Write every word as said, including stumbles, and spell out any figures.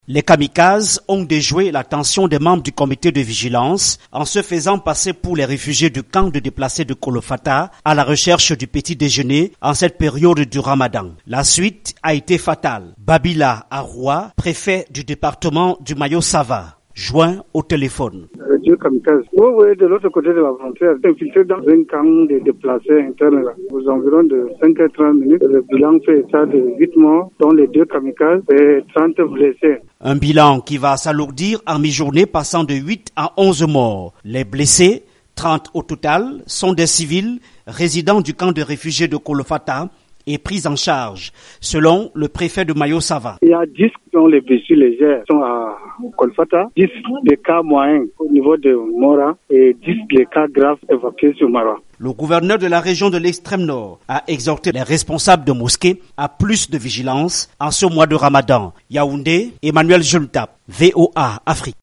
Les kamikazes ont déjoué l'attention des membres du comité de vigilance en se faisant passer pour les réfugiés du camp de déplacés de Kolofata à la recherche du petit déjeuner en cette période du Ramadan. La suite a été fatale. Babila Aroua, préfet du département du Mayo-Sava, joint au téléphone. Dieu kamikaze. Oui, oui, de l'autre côté de la frontière, infiltré dans un camp de déplacés internes là, aux environs de cinq heures trente minutes. Le bilan fait état de huit morts, dont les deux kamikazes et trente blessés. Un bilan qui va s'alourdir en mi-journée, passant de huit à onze morts. Les blessés, trente au total, sont des civils résidant du camp de réfugiés de Kolofata et pris en charge, selon le préfet de Mayo-Sava. Il y a dix dont les blessures légères sont à Kolofata, dix des cas moyens au niveau de Mora et dix des cas graves évacués sur Mara. Le gouverneur de la région de l'extrême nord a exhorté les responsables de mosquées à plus de vigilance en ce mois de Ramadan. Yaoundé, Emmanuel Juntap, V O A Afrique.